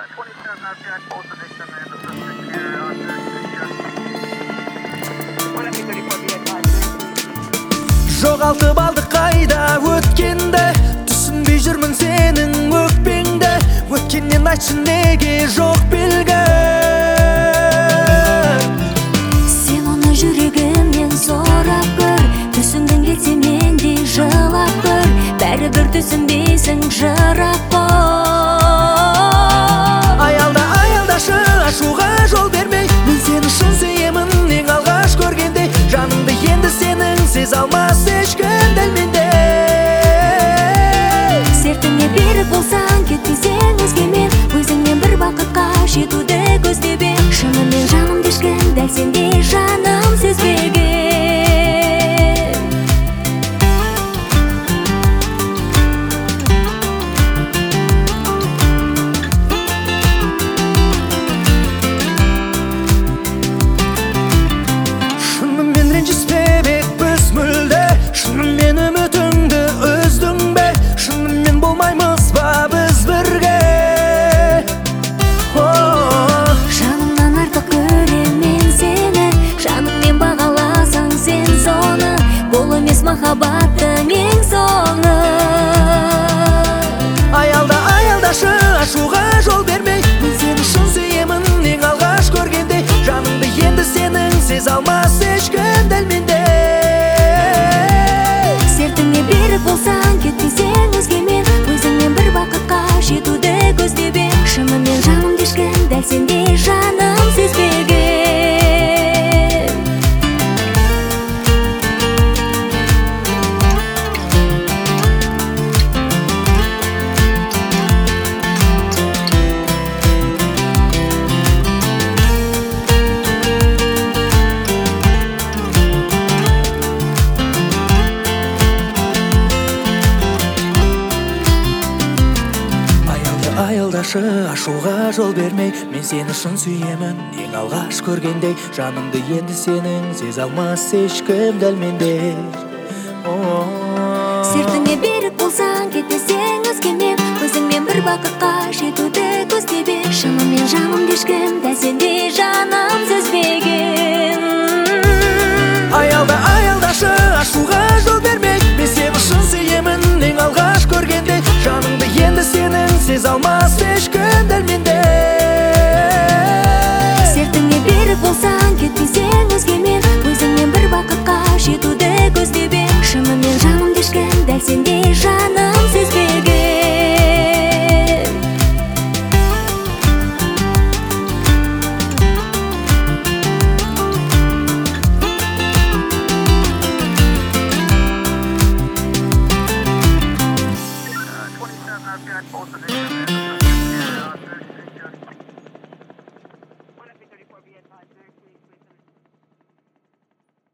27 RPI, both the victim and the suspect here on the Жоғалтып алдық қайда өткенді, түсінбей жүрмін сенің өкпеңді. Өткеннен айтшы неге жоқ белгі. Сен оны жүрегімнен сұрап көр, түсінгің келсе мендей жылап көр. Бәрібір түсінбейсің жырап қой. Аялдашы, ашуға жол бермей, мен сені шын сүйемін ең алғаш көргенде. Жанымды енді сенің сезе алмас ешкім дәл мендей. Сертіңе берік болсаң, кетпесең өзгемен, өзіңмен бір бақытқа жетуді көздебе. Шынымен жанымды ешкім дәл сендей жаным сезбеген. Шынымен ренжіспебек біз мүлде, шынымен үмітіңді үздің бе? Шынымен болмаймыз ба біз бірге? Жанымнан артық көрем мен сені, жаныңмен бағаласаң сен соны. Бұл емес махаббаттың ең соңы. Аялдашы, ашуға жол бермей, мен сені шын сүйемін ең алғаш көргенде. Жанымды енді сенің сезе алмас ешкім дәл мендей. Сертіңе берік болсаң, кетпесең өзгемен, өзіңмен бір бақытқа жетуді көздебе. Шынымен жанымды ешкім дәл сендей жаным сезбеген. Аялдашы, ашуға жол бермей, мен сені шын сүйемін ең алғаш көргендей. Жанымды енді сенің сезе алмас ешкім дәл мендей. Сертіңе берік болсаң, кетпесең өзгемен, өзіңмен бір бақытқа жетуді көздебе. Шынымен жанымды ешкім дәл сендей жаным сезбеген. Аялдашы, ашуға жол бермей, мен сені шын сүйемін ең алғаш көргенде. Жанымды енді сенің сезе алмас ешкім дәл мендей. Сертіңе берік болсаң, кетпесең өзгемен,